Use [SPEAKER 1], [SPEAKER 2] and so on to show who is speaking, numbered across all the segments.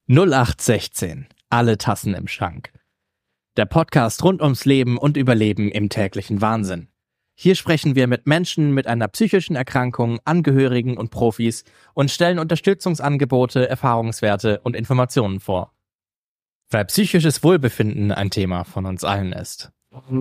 [SPEAKER 1] 0816. Alle Tassen im Schrank. Der Podcast rund ums Leben und Überleben im täglichen Wahnsinn. Hier sprechen wir mit Menschen mit einer psychischen Erkrankung, Angehörigen und Profis und stellen Unterstützungsangebote, Erfahrungswerte und Informationen vor. Weil psychisches Wohlbefinden ein Thema von uns allen ist.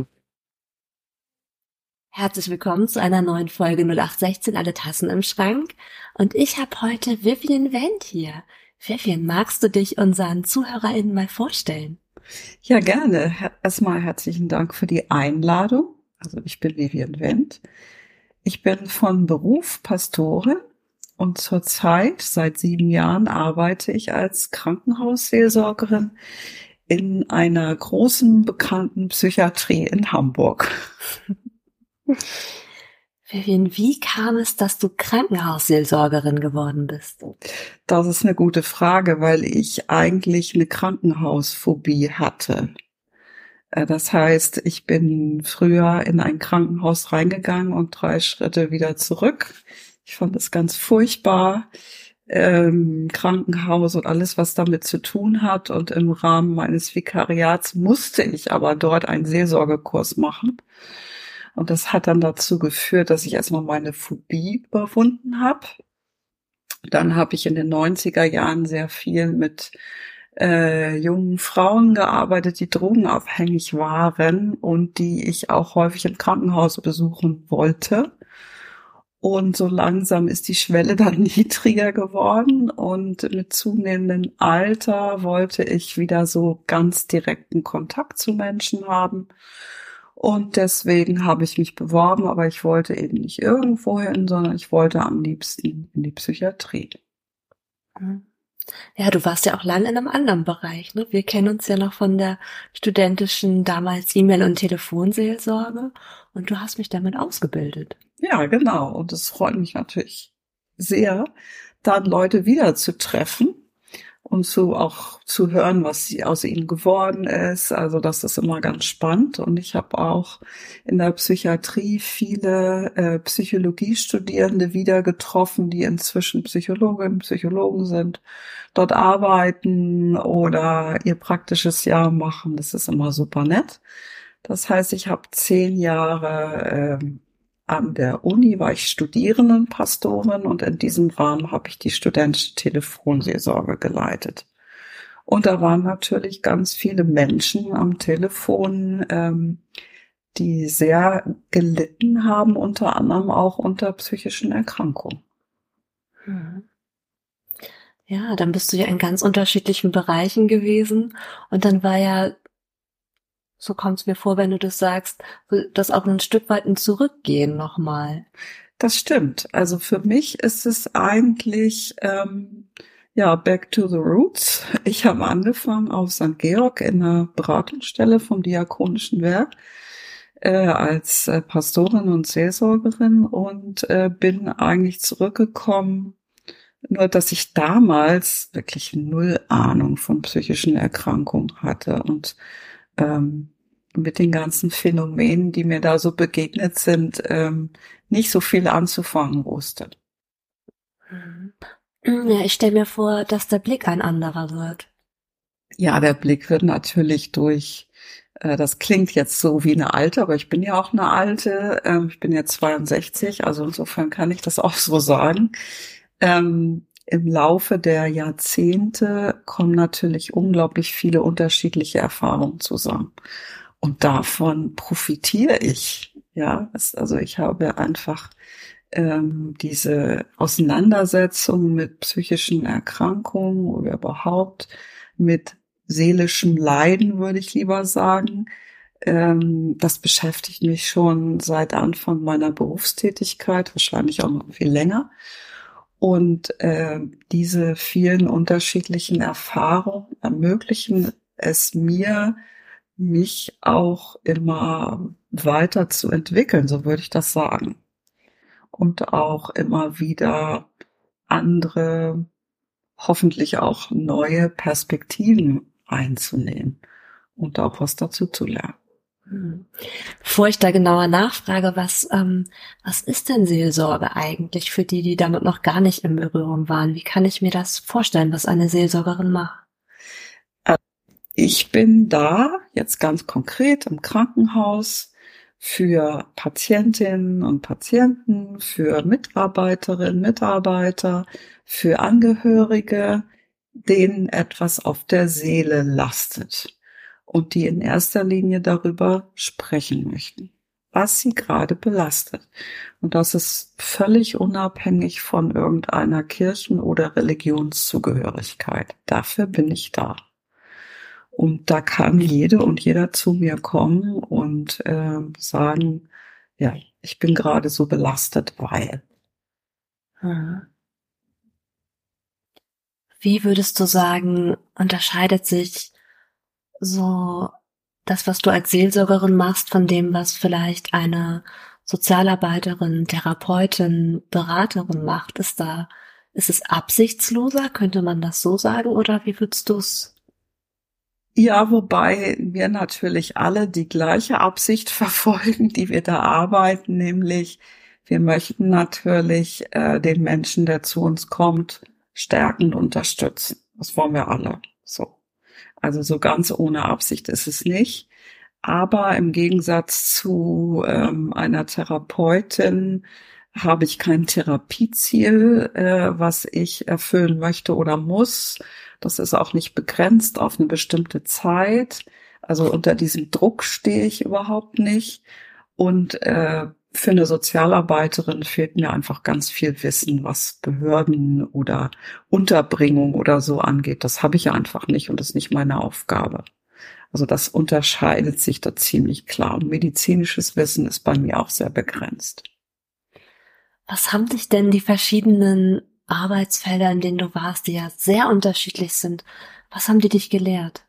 [SPEAKER 2] Herzlich willkommen zu einer neuen Folge 0816 Alle Tassen im Schrank. Und ich habe heute Vivian Wendt hier. Vivian, magst du dich unseren ZuhörerInnen mal vorstellen?
[SPEAKER 3] Ja, gerne. Erstmal herzlichen Dank für die Einladung. Also ich bin Vivian Wendt. Ich bin von Beruf Pastorin und zurzeit, seit 7 Jahren, arbeite ich als Krankenhausseelsorgerin in einer großen, bekannten Psychiatrie in Hamburg.
[SPEAKER 2] Vivian, wie kam es, dass du Krankenhausseelsorgerin geworden bist?
[SPEAKER 3] Das ist eine gute Frage, weil ich eigentlich eine Krankenhausphobie hatte. Das heißt, ich bin früher in ein Krankenhaus reingegangen und 3 Schritte wieder zurück. Ich fand es ganz furchtbar, Krankenhaus und alles, was damit zu tun hat. Und im Rahmen meines Vikariats musste ich aber dort einen Seelsorgekurs machen. Und das hat dann dazu geführt, dass ich erstmal meine Phobie überwunden habe. Dann habe ich in den 90er Jahren sehr viel mit jungen Frauen gearbeitet, die drogenabhängig waren und die ich auch häufig im Krankenhaus besuchen wollte. Und so langsam ist die Schwelle dann niedriger geworden und mit zunehmendem Alter wollte ich wieder so ganz direkten Kontakt zu Menschen haben. Und deswegen habe ich mich beworben, aber ich wollte eben nicht irgendwo hin, sondern ich wollte am liebsten in die Psychiatrie.
[SPEAKER 2] Ja, du warst ja auch lange in einem anderen Bereich, ne? Wir kennen uns ja noch von der studentischen damals E-Mail- und Telefonseelsorge und du hast mich damit ausgebildet.
[SPEAKER 3] Ja, genau. Und es freut mich natürlich sehr, dann Leute wieder zu treffen und auch zu hören, was aus ihnen geworden ist. Also das ist immer ganz spannend. Und ich habe auch in der Psychiatrie viele Psychologiestudierende wieder getroffen, die inzwischen Psychologinnen und Psychologen sind, dort arbeiten oder ihr praktisches Jahr machen. Das ist immer super nett. Das heißt, ich habe 10 Jahre an der Uni war ich Studierendenpastorin und in diesem Rahmen habe ich die studentische Telefonseelsorge geleitet. Und da waren natürlich ganz viele Menschen am Telefon, die sehr gelitten haben, unter anderem auch unter psychischen Erkrankungen.
[SPEAKER 2] Ja, dann bist du ja in ganz unterschiedlichen Bereichen gewesen und dann war ja, so kommt es mir vor, wenn du das sagst, das auch ein Stück weit ein Zurückgehen nochmal.
[SPEAKER 3] Das stimmt. Also für mich ist es eigentlich, back to the roots. Ich habe angefangen auf St. Georg in einer Beratungsstelle vom Diakonischen Werk als Pastorin und Seelsorgerin und bin eigentlich zurückgekommen, nur dass ich damals wirklich 0 Ahnung von psychischen Erkrankungen hatte und mit den ganzen Phänomenen, die mir da so begegnet sind, nicht so viel anzufangen wusste.
[SPEAKER 2] Ja, ich stelle mir vor, dass der Blick ein anderer wird.
[SPEAKER 3] Ja, der Blick wird natürlich das klingt jetzt so wie eine Alte, aber ich bin ja auch eine Alte. Ich bin jetzt 62, also insofern kann ich das auch so sagen. Im Laufe der Jahrzehnte kommen natürlich unglaublich viele unterschiedliche Erfahrungen zusammen. Und davon profitiere ich. Ja, also ich habe einfach diese Auseinandersetzung mit psychischen Erkrankungen oder überhaupt mit seelischem Leiden, würde ich lieber sagen. Das beschäftigt mich schon seit Anfang meiner Berufstätigkeit, wahrscheinlich auch noch viel länger. Und diese vielen unterschiedlichen Erfahrungen ermöglichen es mir, mich auch immer weiter zu entwickeln, so würde ich das sagen. Und auch immer wieder andere, hoffentlich auch neue Perspektiven einzunehmen und auch was dazu zu lernen.
[SPEAKER 2] Bevor ich da genauer nachfrage, was ist denn Seelsorge eigentlich für die damit noch gar nicht in Berührung waren? Wie kann ich mir das vorstellen, was eine Seelsorgerin macht?
[SPEAKER 3] ich bin da jetzt ganz konkret im Krankenhaus für Patientinnen und Patienten, für Mitarbeiterinnen, Mitarbeiter, für Angehörige, denen etwas auf der Seele lastet und die in erster Linie darüber sprechen möchten, was sie gerade belastet. Und das ist völlig unabhängig von irgendeiner Kirchen- oder Religionszugehörigkeit. Dafür bin ich da. Und da kann jede und jeder zu mir kommen und sagen, ja, ich bin gerade so belastet, weil.
[SPEAKER 2] Wie würdest du sagen, unterscheidet sich so das, was du als Seelsorgerin machst, von dem, was vielleicht eine Sozialarbeiterin, Therapeutin, Beraterin macht? Ist es absichtsloser? Könnte man das so sagen? Oder wie würdest du es?
[SPEAKER 3] Ja, wobei wir natürlich alle die gleiche Absicht verfolgen, die wir da arbeiten, nämlich wir möchten natürlich den Menschen, der zu uns kommt, stärken und unterstützen. Das wollen wir alle so. Also so ganz ohne Absicht ist es nicht. Aber im Gegensatz zu einer Therapeutin habe ich kein Therapieziel, was ich erfüllen möchte oder muss. Das ist auch nicht begrenzt auf eine bestimmte Zeit. Also unter diesem Druck stehe ich überhaupt nicht. Und für eine Sozialarbeiterin fehlt mir einfach ganz viel Wissen, was Behörden oder Unterbringung oder so angeht. Das habe ich einfach nicht und das ist nicht meine Aufgabe. Also das unterscheidet sich da ziemlich klar. Und medizinisches Wissen ist bei mir auch sehr begrenzt.
[SPEAKER 2] Was haben dich denn die verschiedenen Arbeitsfelder, in denen du warst, die ja sehr unterschiedlich sind, was haben die dich gelehrt?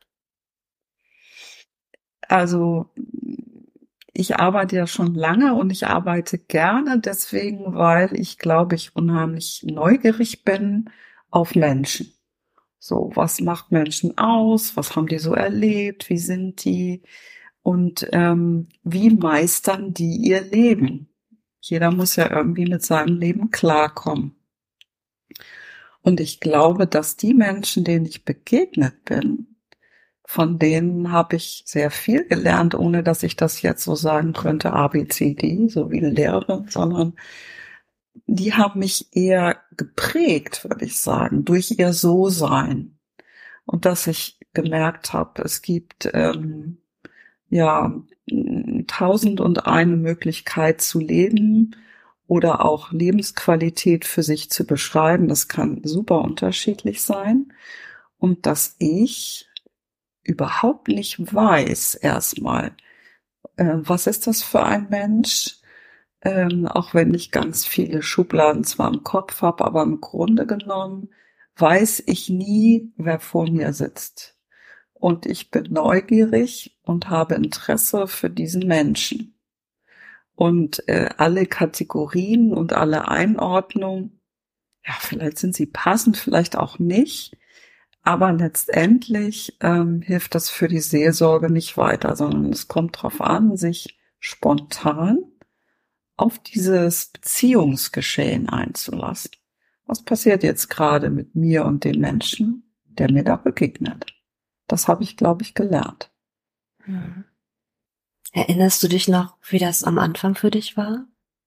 [SPEAKER 3] Also ich arbeite ja schon lange und ich arbeite gerne deswegen, weil ich glaube, ich unheimlich neugierig bin auf Menschen. So, was macht Menschen aus? Was haben die so erlebt? Wie sind die? Und wie meistern die ihr Leben? Jeder muss ja irgendwie mit seinem Leben klarkommen. Und ich glaube, dass die Menschen, denen ich begegnet bin, von denen habe ich sehr viel gelernt, ohne dass ich das jetzt so sagen könnte, A, B, C, D, so wie eine Lehrerin, sondern die haben mich eher geprägt, würde ich sagen, durch ihr So-Sein. Und dass ich gemerkt habe, es gibt ja 1001 Möglichkeit zu leben oder auch Lebensqualität für sich zu beschreiben. Das kann super unterschiedlich sein. Und dass ich überhaupt nicht weiß erstmal, was ist das für ein Mensch, auch wenn ich ganz viele Schubladen zwar im Kopf habe, aber im Grunde genommen weiß ich nie, wer vor mir sitzt. Und ich bin neugierig und habe Interesse für diesen Menschen. Und alle Kategorien und alle Einordnungen, ja, vielleicht sind sie passend, vielleicht auch nicht. Aber letztendlich hilft das für die Seelsorge nicht weiter, sondern es kommt darauf an, sich spontan auf dieses Beziehungsgeschehen einzulassen. Was passiert jetzt gerade mit mir und dem Menschen, der mir da begegnet? Das habe ich, glaube ich, gelernt.
[SPEAKER 2] Hm. Erinnerst du dich noch, wie das am Anfang für dich war?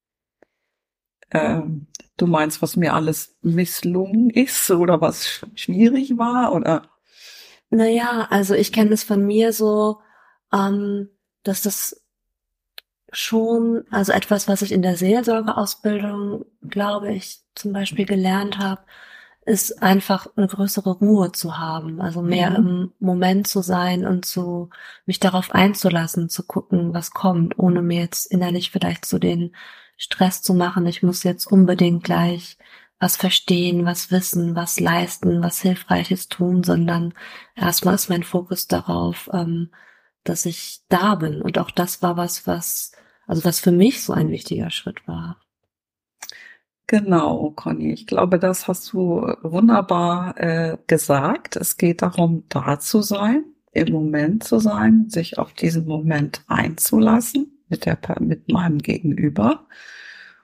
[SPEAKER 3] Du meinst, was mir alles misslungen ist oder was schwierig war oder?
[SPEAKER 2] Naja, also ich kenne es von mir so, dass das schon, also etwas, was ich in der Seelsorgeausbildung, glaube ich, zum Beispiel gelernt habe, ist einfach eine größere Ruhe zu haben, also mehr im Moment zu sein und mich darauf einzulassen, zu gucken, was kommt, ohne mir jetzt innerlich vielleicht so den Stress zu machen. Ich muss jetzt unbedingt gleich was verstehen, was wissen, was leisten, was Hilfreiches tun, sondern erstmal ist mein Fokus darauf, dass ich da bin. Und auch das war was für mich so ein wichtiger Schritt war.
[SPEAKER 3] Genau, Conny. Ich glaube, das hast du wunderbar gesagt. Es geht darum, da zu sein, im Moment zu sein, sich auf diesen Moment einzulassen mit meinem Gegenüber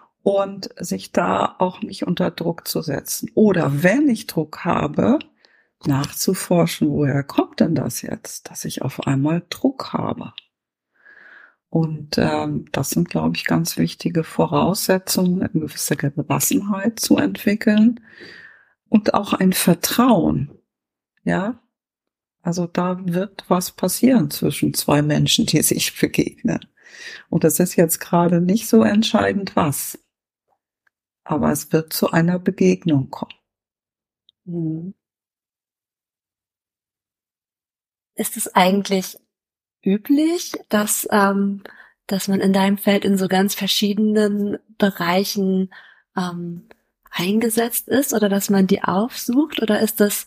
[SPEAKER 3] und sich da auch nicht unter Druck zu setzen. Oder wenn ich Druck habe, nachzuforschen, woher kommt denn das jetzt, dass ich auf einmal Druck habe. Und das sind, glaube ich, ganz wichtige Voraussetzungen, eine gewisse Gelassenheit zu entwickeln und auch ein Vertrauen. Ja, also da wird was passieren zwischen zwei Menschen, die sich begegnen. Und das ist jetzt gerade nicht so entscheidend, was. Aber es wird zu einer Begegnung kommen.
[SPEAKER 2] Mhm. Ist es eigentlich üblich, dass man in deinem Feld in so ganz verschiedenen Bereichen eingesetzt ist oder dass man die aufsucht? Oder ist das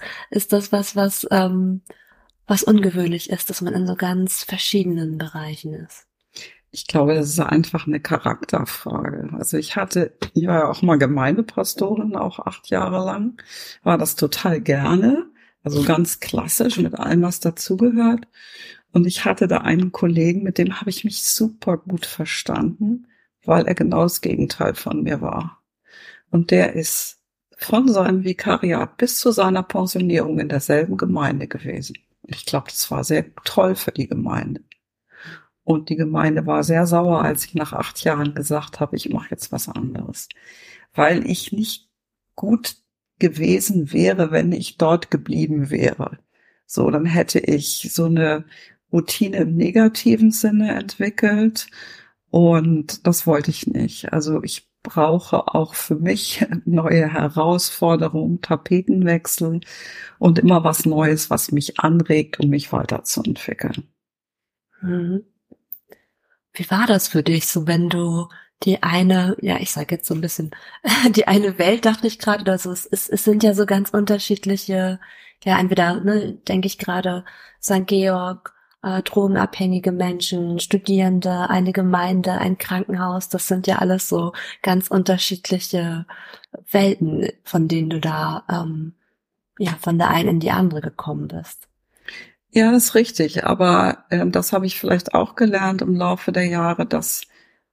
[SPEAKER 2] was ungewöhnlich ist, dass man in so ganz verschiedenen Bereichen ist?
[SPEAKER 3] Ich glaube, das ist einfach eine Charakterfrage. Also ich war ja auch mal Gemeindepastorin, auch 8 Jahre lang, war das total gerne, also ganz klassisch mit allem, was dazugehört. Und ich hatte da einen Kollegen, mit dem habe ich mich super gut verstanden, weil er genau das Gegenteil von mir war. Und der ist von seinem Vikariat bis zu seiner Pensionierung in derselben Gemeinde gewesen. Ich glaube, das war sehr toll für die Gemeinde. Und die Gemeinde war sehr sauer, als ich nach 8 Jahren gesagt habe, ich mache jetzt was anderes. Weil ich nicht gut gewesen wäre, wenn ich dort geblieben wäre. So, dann hätte ich so eine Routine im negativen Sinne entwickelt. Und das wollte ich nicht. Also ich brauche auch für mich neue Herausforderungen, Tapetenwechsel und immer was Neues, was mich anregt, um mich weiterzuentwickeln.
[SPEAKER 2] Mhm. Wie war das für dich, so wenn du die eine, ja, ich sage jetzt so ein bisschen, die eine Welt, dachte ich gerade, also es sind ja so ganz unterschiedliche, ja, entweder, ne, denke ich gerade, St. Georg, drogenabhängige Menschen, Studierende, eine Gemeinde, ein Krankenhaus, das sind ja alles so ganz unterschiedliche Welten, von denen du da, ja, von der einen in die andere gekommen bist.
[SPEAKER 3] Ja, das ist richtig, aber das habe ich vielleicht auch gelernt im Laufe der Jahre, dass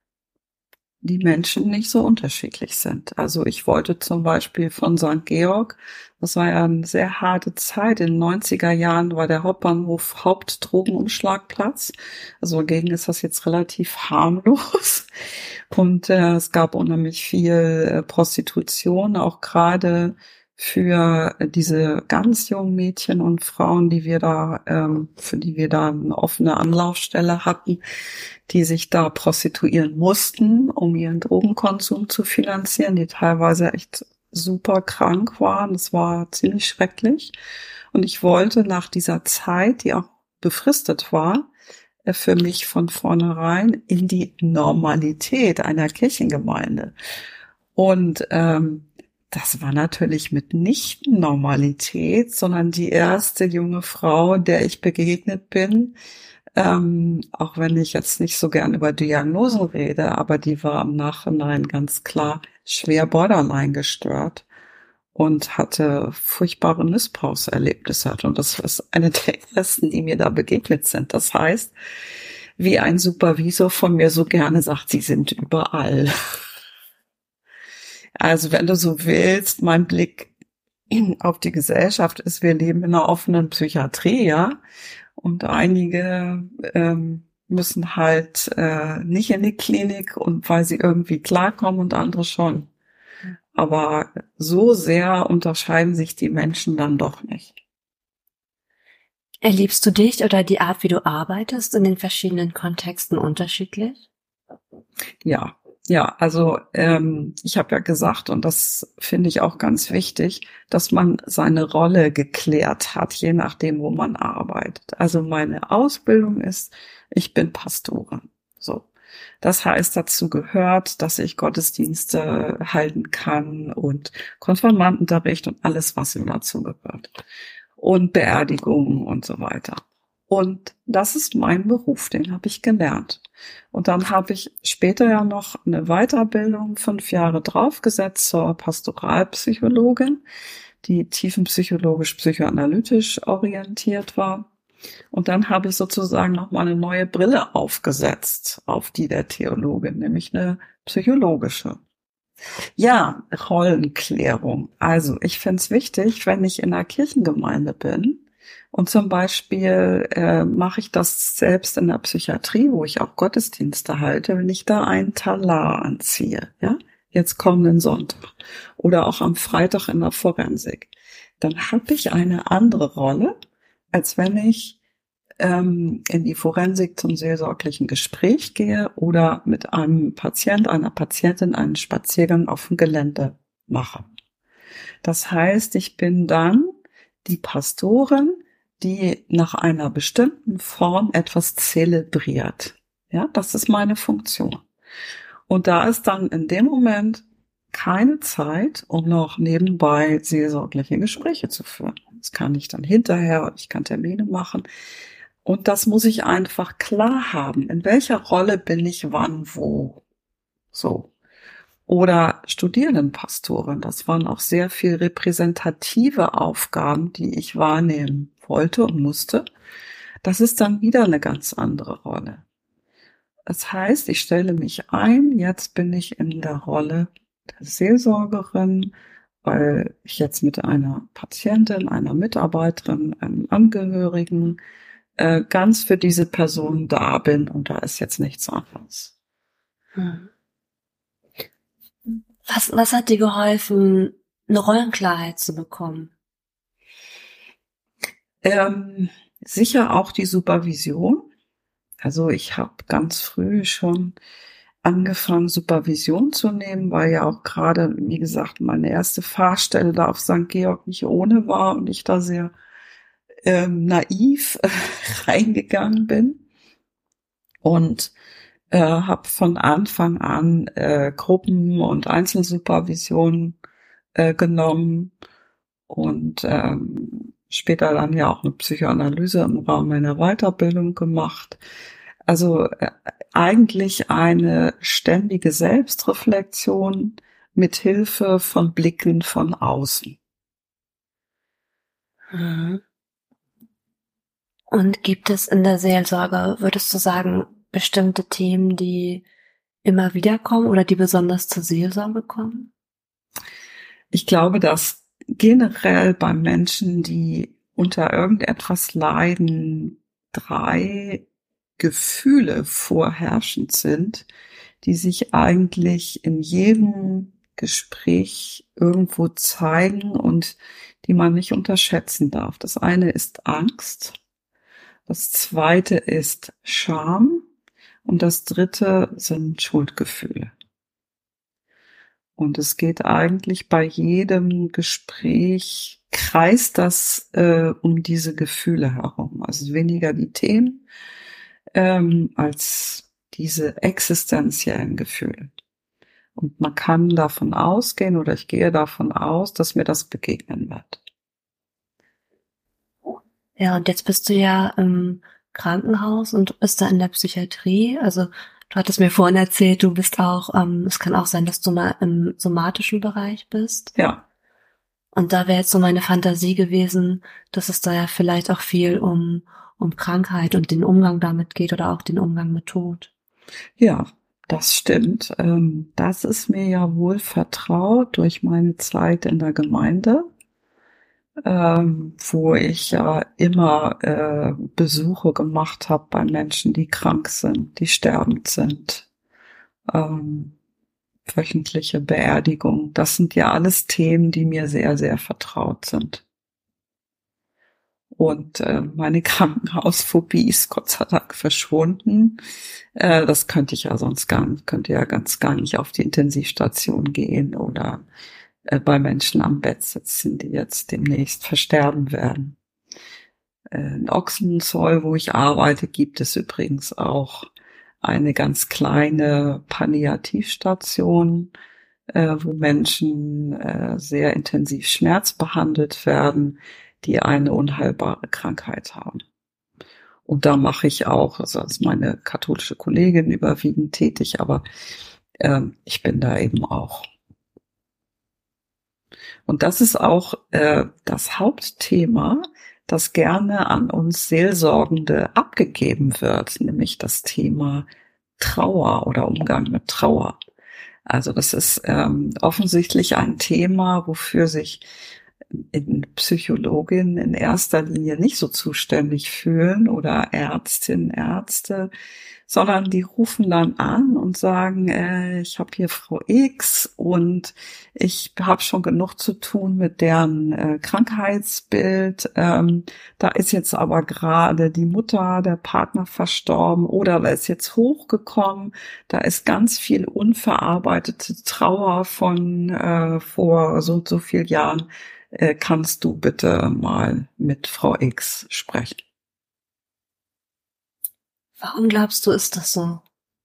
[SPEAKER 3] die Menschen nicht so unterschiedlich sind. Also ich wollte zum Beispiel von St. Georg, das war ja eine sehr harte Zeit, in den 90er Jahren war der Hauptbahnhof Hauptdrogenumschlagplatz. Also dagegen ist das jetzt relativ harmlos. Und es gab unheimlich viel Prostitution, auch gerade für diese ganz jungen Mädchen und Frauen, die wir da, für die wir da eine offene Anlaufstelle hatten, die sich da prostituieren mussten, um ihren Drogenkonsum zu finanzieren, die teilweise echt super krank waren. Das war ziemlich schrecklich. Und ich wollte nach dieser Zeit, die auch befristet war, für mich von vornherein in die Normalität einer Kirchengemeinde. Und das war natürlich mitnichten Normalität, sondern die erste junge Frau, der ich begegnet bin, auch wenn ich jetzt nicht so gern über Diagnosen rede, aber die war im Nachhinein ganz klar schwer borderline gestört und hatte furchtbare Missbrauchserlebnisse. Und das ist eine der ersten, die mir da begegnet sind. Das heißt, wie ein Supervisor von mir so gerne sagt, sie sind überall. Also wenn du so willst, mein Blick auf die Gesellschaft ist, wir leben in einer offenen Psychiatrie, ja. Und einige müssen halt nicht in die Klinik und weil sie irgendwie klarkommen und andere schon. Aber so sehr unterscheiden sich die Menschen dann doch nicht.
[SPEAKER 2] Erlebst du dich oder die Art, wie du arbeitest, in den verschiedenen Kontexten unterschiedlich?
[SPEAKER 3] Ja, also ich habe ja gesagt, und das finde ich auch ganz wichtig, dass man seine Rolle geklärt hat, je nachdem, wo man arbeitet. Also meine Ausbildung ist, ich bin Pastorin. So. Das heißt, dazu gehört, dass ich Gottesdienste halten kann und Konfirmandenunterricht und alles, was dazu gehört. Und Beerdigungen und so weiter. Und das ist mein Beruf, den habe ich gelernt. Und dann habe ich später ja noch eine Weiterbildung 5 Jahre draufgesetzt zur Pastoralpsychologin, die tiefenpsychologisch-psychoanalytisch orientiert war. Und dann habe ich sozusagen noch mal eine neue Brille aufgesetzt auf die der Theologin, nämlich eine psychologische. Ja, Rollenklärung. Also ich finde es wichtig, wenn ich in einer Kirchengemeinde bin und zum Beispiel mache ich das selbst in der Psychiatrie, wo ich auch Gottesdienste halte, wenn ich da einen Talar anziehe, ja, jetzt kommenden Sonntag oder auch am Freitag in der Forensik, dann habe ich eine andere Rolle, als wenn ich in die Forensik zum seelsorglichen Gespräch gehe oder mit einem Patient, einer Patientin einen Spaziergang auf dem Gelände mache. Das heißt, ich bin dann die Pastorin, die nach einer bestimmten Form etwas zelebriert. Ja, das ist meine Funktion. Und da ist dann in dem Moment keine Zeit, um noch nebenbei seelsorgliche Gespräche zu führen. Das kann ich dann hinterher und ich kann Termine machen. Und das muss ich einfach klar haben. In welcher Rolle bin ich wann wo? So. Oder Studierendenpastorin. Das waren auch sehr viel repräsentative Aufgaben, die ich wahrnehmen wollte und musste. Das ist dann wieder eine ganz andere Rolle. Das heißt, ich stelle mich ein, jetzt bin ich in der Rolle der Seelsorgerin, weil ich jetzt mit einer Patientin, einer Mitarbeiterin, einem Angehörigen ganz für diese Person da bin und da ist jetzt nichts anderes.
[SPEAKER 2] Was hat dir geholfen, eine Rollenklarheit zu bekommen?
[SPEAKER 3] Sicher auch die Supervision. Also ich habe ganz früh schon angefangen, Supervision zu nehmen, weil ja auch gerade, wie gesagt, meine erste Fahrstelle da auf St. Georg nicht ohne war und ich da sehr naiv reingegangen bin und habe von Anfang an Gruppen- und Einzelsupervision genommen und später dann ja auch eine Psychoanalyse im Rahmen meiner Weiterbildung gemacht. Also eigentlich eine ständige Selbstreflexion mit Hilfe von Blicken von außen.
[SPEAKER 2] Mhm. Und gibt es in der Seelsorge, würdest du sagen, bestimmte Themen, die immer wieder kommen oder die besonders zur Seelsorge kommen?
[SPEAKER 3] Ich glaube, dass generell bei Menschen, die unter irgendetwas leiden, 3 Gefühle vorherrschend sind, die sich eigentlich in jedem Gespräch irgendwo zeigen und die man nicht unterschätzen darf. Das eine ist Angst. Das zweite ist Scham und das dritte sind Schuldgefühle. Und es geht eigentlich bei jedem Gespräch, kreist das um diese Gefühle herum. Also weniger die Themen als diese existenziellen Gefühle. Und man kann davon ausgehen oder ich gehe davon aus, dass mir das begegnen wird.
[SPEAKER 2] Ja, und jetzt bist du ja im Krankenhaus und bist da in der Psychiatrie. Also du hattest mir vorhin erzählt, du bist auch, es kann auch sein, dass du mal im somatischen Bereich bist.
[SPEAKER 3] Ja.
[SPEAKER 2] Und da wäre jetzt so meine Fantasie gewesen, dass es da ja vielleicht auch viel um Krankheit und den Umgang damit geht oder auch den Umgang mit Tod.
[SPEAKER 3] Ja, das stimmt. Das ist mir ja wohl vertraut durch meine Zeit in der Gemeinde. Wo ich ja immer Besuche gemacht habe bei Menschen, die krank sind, die sterbend sind, wöchentliche Beerdigung. Das sind ja alles Themen, die mir sehr, sehr vertraut sind. Und meine Krankenhausphobie ist Gott sei Dank verschwunden. Das könnte ich ja sonst könnte ja ganz gar nicht auf die Intensivstation gehen oder bei Menschen am Bett sitzen, die jetzt demnächst versterben werden. In Ochsenzoll, wo ich arbeite, gibt es übrigens auch eine ganz kleine Palliativstation, wo Menschen sehr intensiv schmerzbehandelt werden, die eine unheilbare Krankheit haben. Und da mache ich auch, also ist meine katholische Kollegin überwiegend tätig, aber ich bin da eben auch. Und das ist auch das Hauptthema, das gerne an uns Seelsorgende abgegeben wird, nämlich das Thema Trauer oder Umgang mit Trauer. Also das ist offensichtlich ein Thema, wofür sich Psychologinnen in erster Linie nicht so zuständig fühlen oder Ärztinnen, Ärzte, sondern die rufen dann an und sagen, ich habe hier Frau X und ich habe schon genug zu tun mit deren Krankheitsbild. Da ist jetzt aber gerade die Mutter, der Partner verstorben oder da ist jetzt hochgekommen. Da ist ganz viel unverarbeitete Trauer von vor so und so vielen Jahren. Kannst du bitte mal mit Frau X sprechen?
[SPEAKER 2] Warum glaubst du, ist das so?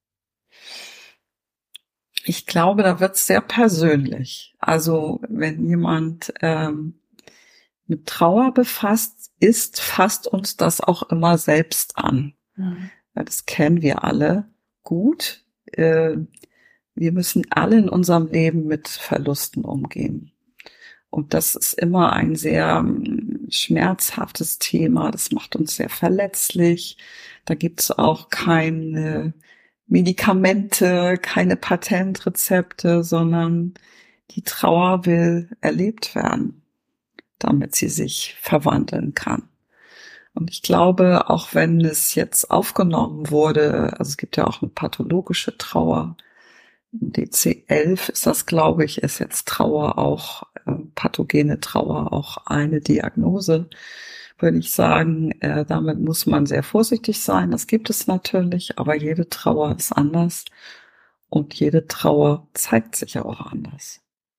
[SPEAKER 3] Ich glaube, da wird es sehr persönlich. Also wenn jemand mit Trauer befasst ist, fasst uns das auch immer selbst an. Ja, das kennen wir alle gut. Wir müssen alle in unserem Leben mit Verlusten umgehen. Und das ist immer ein sehr schmerzhaftes Thema. Das macht uns sehr verletzlich. Da gibt's auch keine Medikamente, keine Patentrezepte, sondern die Trauer will erlebt werden, damit sie sich verwandeln kann. Und ich glaube, auch wenn es jetzt aufgenommen wurde, also es gibt ja auch eine pathologische Trauer, DC-11 ist das, glaube ich, ist jetzt Trauer auch, pathogene Trauer auch eine Diagnose, würde ich sagen. Damit muss man sehr vorsichtig sein. Das gibt es natürlich, aber jede Trauer ist anders und jede Trauer zeigt sich auch anders.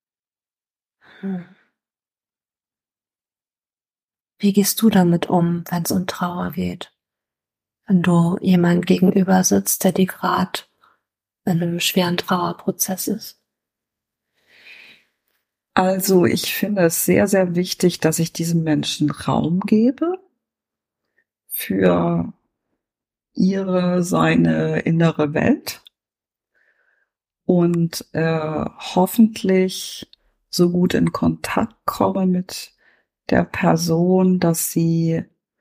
[SPEAKER 2] Wie gehst du damit um, wenn es um Trauer geht? Wenn du jemand gegenüber sitzt, der dir gerade in einem schweren Trauerprozess ist?
[SPEAKER 3] Also ich finde es sehr, sehr wichtig, dass ich diesem Menschen Raum gebe für seine innere Welt und hoffentlich so gut in Kontakt komme mit der Person, dass sie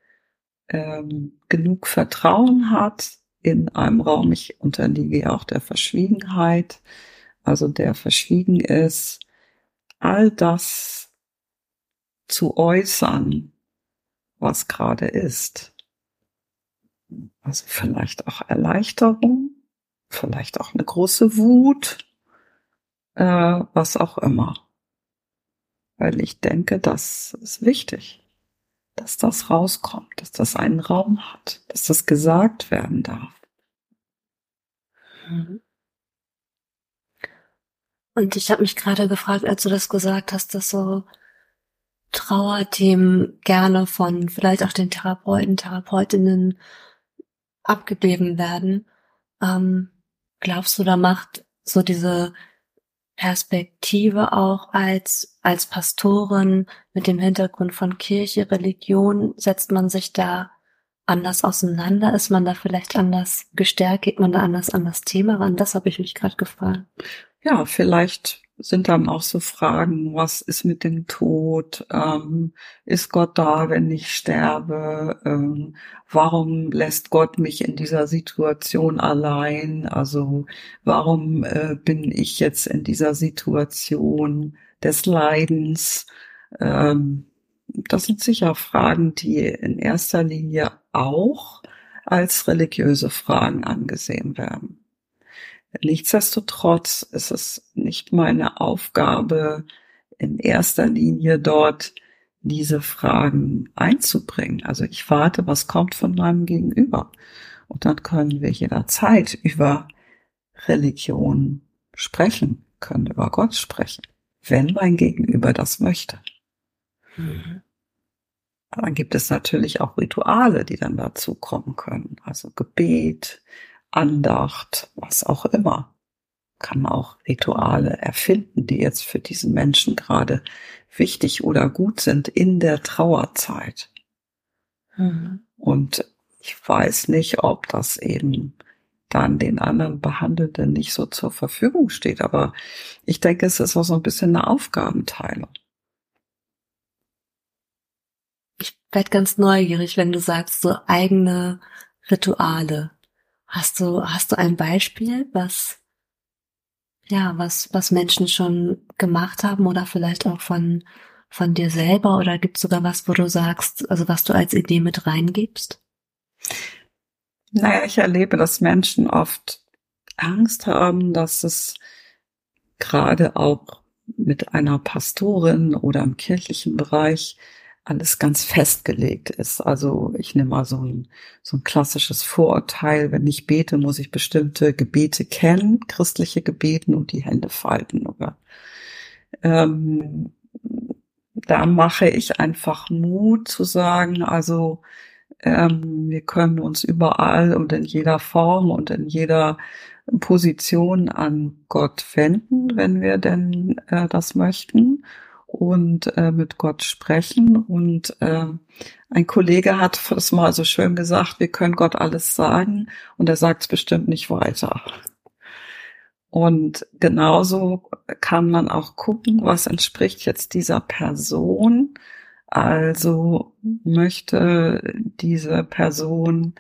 [SPEAKER 3] genug Vertrauen hat in einem Raum. Ich unterliege auch der Verschwiegenheit, also der verschwiegen ist, all das zu äußern, was gerade ist. Also vielleicht auch Erleichterung, vielleicht auch eine große Wut, was auch immer. Weil ich denke, das ist wichtig, dass das rauskommt, dass das einen Raum hat, dass das gesagt werden darf.
[SPEAKER 2] Und ich habe mich gerade gefragt, als du das gesagt hast, dass so Trauerthemen gerne von vielleicht auch den Therapeuten, Therapeutinnen abgegeben werden. Glaubst du, da macht so diese Perspektive auch als Pastorin mit dem Hintergrund von Kirche, Religion, setzt man sich da anders auseinander? Ist man da vielleicht anders gestärkt? Geht man da anders an das Thema ran? Das habe ich mich gerade gefragt.
[SPEAKER 3] Ja, vielleicht sind dann auch so Fragen, was ist mit dem Tod? Ist Gott da, wenn ich sterbe? Warum lässt Gott mich in dieser Situation allein? Also warum bin ich jetzt in dieser Situation des Leidens? Das sind sicher Fragen, die in erster Linie auch als religiöse Fragen angesehen werden. Nichtsdestotrotz ist es nicht meine Aufgabe, in erster Linie dort diese Fragen einzubringen. Also ich warte, was kommt von meinem Gegenüber. Und dann können wir jederzeit über Religion sprechen, können über Gott sprechen, wenn mein Gegenüber das möchte. Aber dann gibt es natürlich auch Rituale, die dann dazu kommen können. Also Gebet, Andacht, was auch immer. Kann man auch Rituale erfinden, die jetzt für diesen Menschen gerade wichtig oder gut sind in der Trauerzeit. Und ich weiß nicht, ob das eben dann den anderen Behandelnden nicht so zur Verfügung steht. Aber ich denke, es ist auch so ein bisschen eine Aufgabenteilung.
[SPEAKER 2] Ich werde ganz neugierig, wenn du sagst, so eigene Rituale. Hast du ein Beispiel, was ja, was Menschen schon gemacht haben oder vielleicht auch von dir selber, oder gibt es sogar was, wo du sagst, also was du als Idee mit reingibst?
[SPEAKER 3] Naja, ich erlebe, dass Menschen oft Angst haben, dass es gerade auch mit einer Pastorin oder im kirchlichen Bereich alles ganz festgelegt ist. Also ich nehme mal so ein klassisches Vorurteil: Wenn ich bete, muss ich bestimmte Gebete kennen, christliche Gebeten, und die Hände falten. Oder ähm, da mache ich einfach Mut zu sagen, also wir können uns überall und in jeder Form und in jeder Position an Gott wenden, wenn wir denn das möchten, und mit Gott sprechen. Und ein Kollege hat das mal so schön gesagt: Wir können Gott alles sagen und er sagt es bestimmt nicht weiter. Und genauso kann man auch gucken, was entspricht jetzt dieser Person. Also möchte diese Person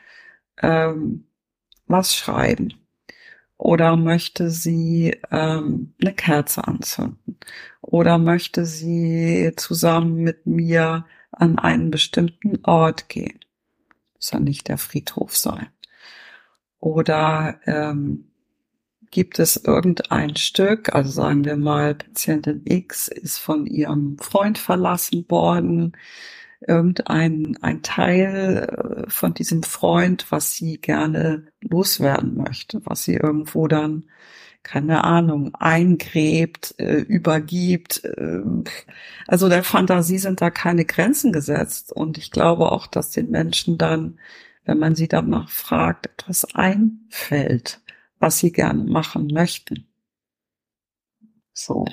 [SPEAKER 3] was schreiben oder möchte sie eine Kerze anzünden oder möchte sie zusammen mit mir an einen bestimmten Ort gehen. Muss ja nicht der Friedhof sein. Oder gibt es irgendein Stück, also sagen wir mal, Patientin X ist von ihrem Freund verlassen worden, ein Teil von diesem Freund, was sie gerne loswerden möchte, was sie irgendwo dann, keine Ahnung, eingräbt, übergibt. Also der Fantasie sind da keine Grenzen gesetzt. Und ich glaube auch, dass den Menschen dann, wenn man sie danach fragt, etwas einfällt, was sie gerne machen möchten. So.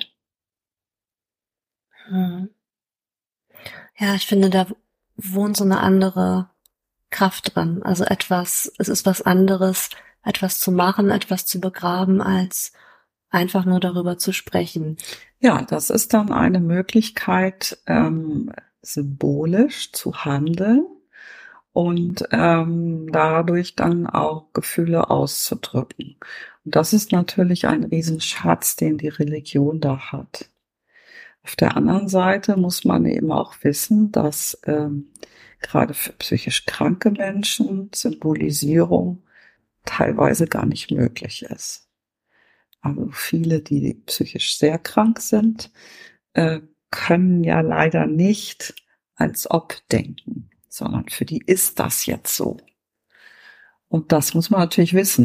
[SPEAKER 2] Ja, ich finde, da wohnt so eine andere Kraft drin. Also es ist was anderes, etwas zu machen, etwas zu begraben, als einfach nur darüber zu sprechen.
[SPEAKER 3] Ja, das ist dann eine Möglichkeit, symbolisch zu handeln und dadurch dann auch Gefühle auszudrücken. Und das ist natürlich ein Riesenschatz, den die Religion da hat. Auf der anderen Seite muss man eben auch wissen, dass gerade für psychisch kranke Menschen Symbolisierung teilweise gar nicht möglich ist. Also viele, die psychisch sehr krank sind, können ja leider nicht als ob denken, sondern für die ist das jetzt so. Und das muss man natürlich wissen.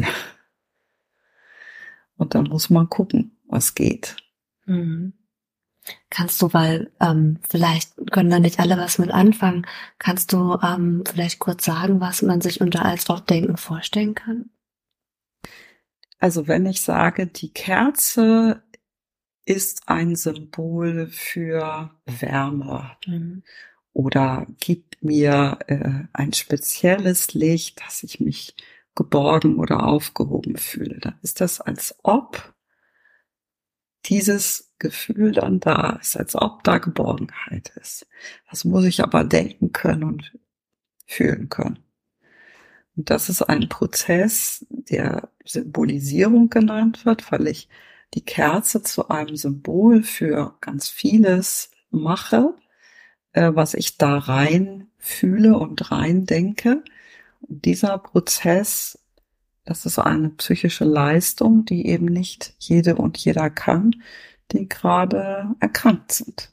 [SPEAKER 3] Und dann muss man gucken, was geht.
[SPEAKER 2] Mhm. Kannst du, weil vielleicht können da nicht alle was mit anfangen, kannst du vielleicht kurz sagen, was man sich unter als Obdenken vorstellen kann?
[SPEAKER 3] Also wenn ich sage, die Kerze ist ein Symbol für Wärme oder gibt mir ein spezielles Licht, dass ich mich geborgen oder aufgehoben fühle, dann ist das, als ob dieses Gefühl dann da ist, als ob da Geborgenheit ist. Das muss ich aber denken können und fühlen können. Und das ist ein Prozess, der Symbolisierung genannt wird, weil ich die Kerze zu einem Symbol für ganz vieles mache, was ich da rein fühle und rein denke. Und dieser Prozess, das ist eine psychische Leistung, die eben nicht jede und jeder kann, die gerade erkrankt sind.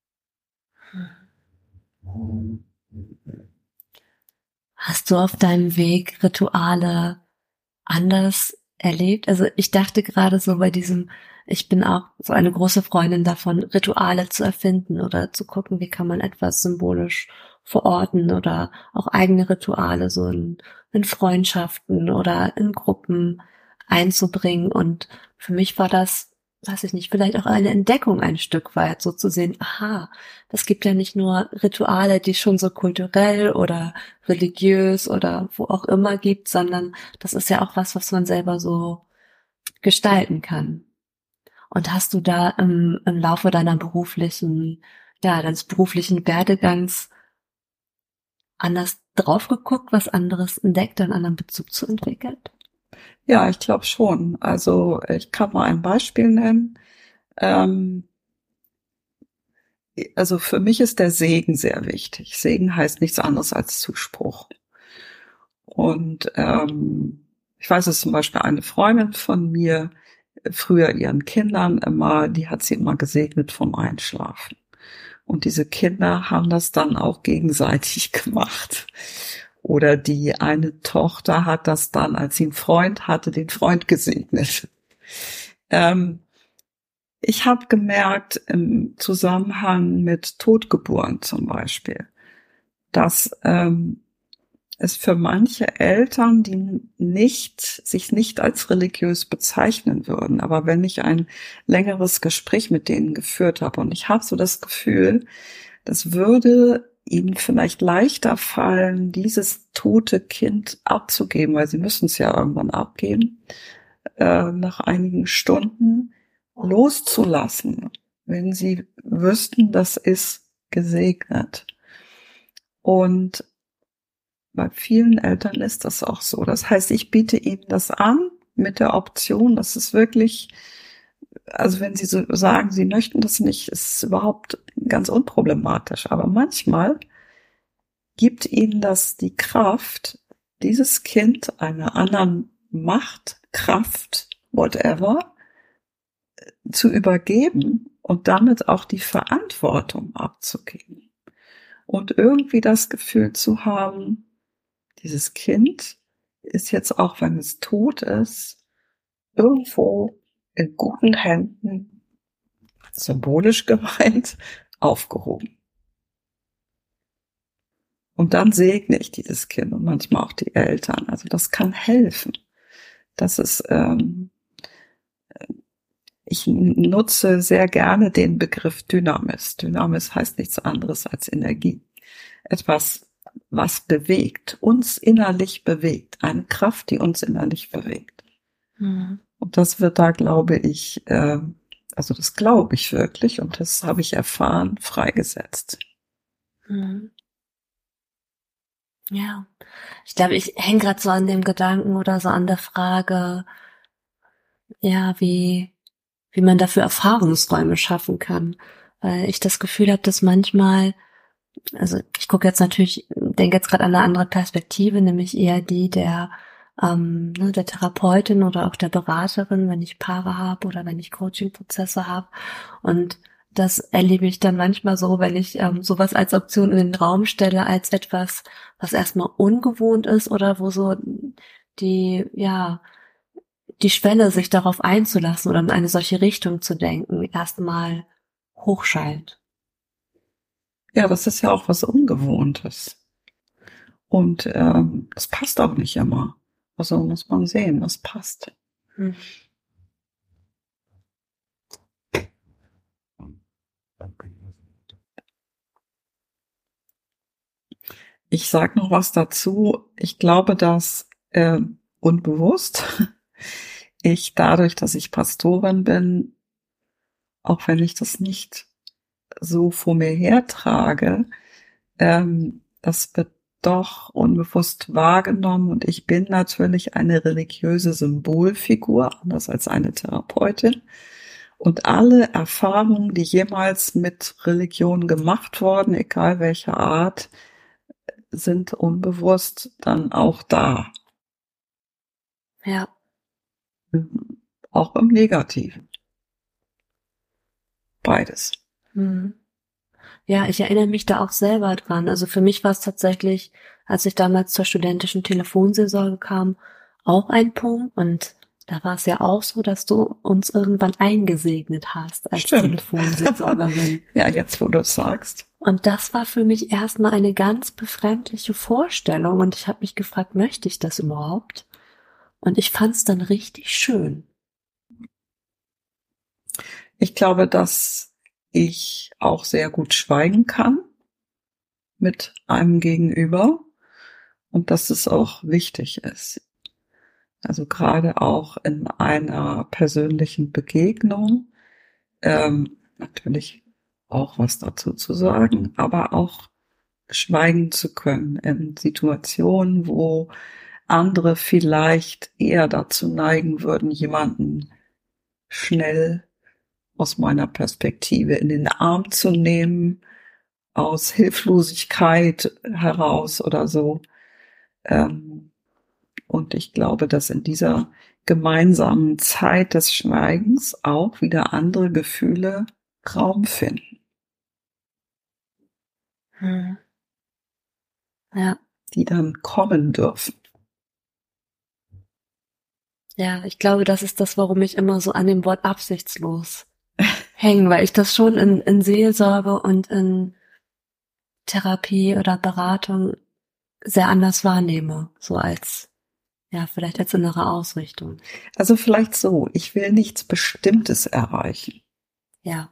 [SPEAKER 2] Hast du auf deinem Weg Rituale anders erlebt? Also ich dachte gerade so bei diesem, ich bin auch so eine große Freundin davon, Rituale zu erfinden oder zu gucken, wie kann man etwas symbolisch verorten, oder auch eigene Rituale so in Freundschaften oder in Gruppen einzubringen. Und für mich war das, weiß ich nicht, vielleicht auch eine Entdeckung ein Stück weit, so zu sehen, aha, das gibt ja nicht nur Rituale, die schon so kulturell oder religiös oder wo auch immer gibt, sondern das ist ja auch was man selber so gestalten kann. Und hast du da im Laufe deines beruflichen Werdegangs anders drauf geguckt, was anderes entdeckt, einen anderen Bezug zu entwickeln?
[SPEAKER 3] Ja, ich glaube schon. Also ich kann mal ein Beispiel nennen. Ähm, also für mich ist der Segen sehr wichtig. Segen heißt nichts anderes als Zuspruch. Und ich weiß, dass zum Beispiel eine Freundin von mir früher ihren Kindern immer, die hat sie immer gesegnet vom Einschlafen. Und diese Kinder haben das dann auch gegenseitig gemacht. Oder die eine Tochter hat das dann, als sie einen Freund hatte, den Freund gesegnet. Ich habe gemerkt im Zusammenhang mit Totgeburten zum Beispiel, dass es für manche Eltern, die sich nicht als religiös bezeichnen würden, aber wenn ich ein längeres Gespräch mit denen geführt habe und ich habe so das Gefühl, das würde ihnen vielleicht leichter fallen, dieses tote Kind abzugeben, weil sie müssen es ja irgendwann abgeben, nach einigen Stunden loszulassen, wenn sie wüssten, das ist gesegnet. Und bei vielen Eltern ist das auch so. Das heißt, ich biete ihnen das an mit der Option, dass es wirklich, also wenn sie so sagen, sie möchten das nicht, ist es überhaupt ganz unproblematisch. Aber manchmal gibt ihnen das die Kraft, dieses Kind einer anderen Macht, Kraft, whatever, zu übergeben und damit auch die Verantwortung abzugeben. Und irgendwie das Gefühl zu haben, dieses Kind ist jetzt, auch wenn es tot ist, irgendwo in guten Händen, symbolisch gemeint, aufgehoben. Und dann segne ich dieses Kind und manchmal auch die Eltern. Also das kann helfen. Das ist, ich nutze sehr gerne den Begriff Dynamis. Dynamis heißt nichts anderes als Energie. Etwas, was bewegt, uns innerlich bewegt. Eine Kraft, die uns innerlich bewegt.
[SPEAKER 2] Mhm.
[SPEAKER 3] Und das wird da, glaube ich, also das glaube ich wirklich und das habe ich erfahren, freigesetzt.
[SPEAKER 2] Mhm. Ja, ich glaube, ich hänge gerade so an dem Gedanken oder so an der Frage, ja, wie man dafür Erfahrungsräume schaffen kann. Weil ich das Gefühl habe, dass manchmal, also ich gucke jetzt natürlich, denke jetzt gerade an eine andere Perspektive, nämlich eher die der Therapeutin oder auch der Beraterin, wenn ich Paare habe oder wenn ich Coaching-Prozesse habe. Und das erlebe ich dann manchmal so, wenn ich sowas als Option in den Raum stelle, als etwas, was erstmal ungewohnt ist oder wo so die, ja, die Schwelle, sich darauf einzulassen oder in eine solche Richtung zu denken, erstmal hochschallt.
[SPEAKER 3] Ja, das ist ja auch was Ungewohntes. Und das passt auch nicht immer. Also muss man sehen, das passt.
[SPEAKER 2] Hm.
[SPEAKER 3] Ich sage noch was dazu. Ich glaube, dass unbewusst ich dadurch, dass ich Pastorin bin, auch wenn ich das nicht so vor mir hertrage, das wird doch unbewusst wahrgenommen und ich bin natürlich eine religiöse Symbolfigur, anders als eine Therapeutin. Und alle Erfahrungen, die jemals mit Religion gemacht wurden, egal welcher Art, sind unbewusst dann auch da.
[SPEAKER 2] Ja.
[SPEAKER 3] Auch im Negativen. Beides.
[SPEAKER 2] Hm. Ja, ich erinnere mich da auch selber dran. Also für mich war es tatsächlich, als ich damals zur studentischen Telefonseelsorge kam, auch ein Punkt. Und da war es ja auch so, dass du uns irgendwann eingesegnet hast als
[SPEAKER 3] Stimmt.
[SPEAKER 2] Telefonseelsorgerin.
[SPEAKER 3] Ja, jetzt wo du es sagst.
[SPEAKER 2] Und das war für mich erstmal eine ganz befremdliche Vorstellung. Und ich habe mich gefragt, möchte ich das überhaupt? Und ich fand es dann richtig schön.
[SPEAKER 3] Ich glaube, dass ich auch sehr gut schweigen kann mit einem Gegenüber und dass es auch wichtig ist. Also gerade auch in einer persönlichen Begegnung, natürlich auch was dazu zu sagen, aber auch schweigen zu können in Situationen, wo andere vielleicht eher dazu neigen würden, jemanden schnell aus meiner Perspektive in den Arm zu nehmen, aus Hilflosigkeit heraus oder so. Und ich glaube, dass in dieser gemeinsamen Zeit des Schweigens auch wieder andere Gefühle Raum finden.
[SPEAKER 2] Ja.
[SPEAKER 3] Die dann kommen dürfen.
[SPEAKER 2] Ja, ich glaube, das ist das, warum ich immer so an dem Wort absichtslos hänge, weil ich das schon in Seelsorge und in Therapie oder Beratung sehr anders wahrnehme, so als, ja, vielleicht als innere Ausrichtung.
[SPEAKER 3] Also vielleicht so, ich will nichts Bestimmtes erreichen.
[SPEAKER 2] Ja.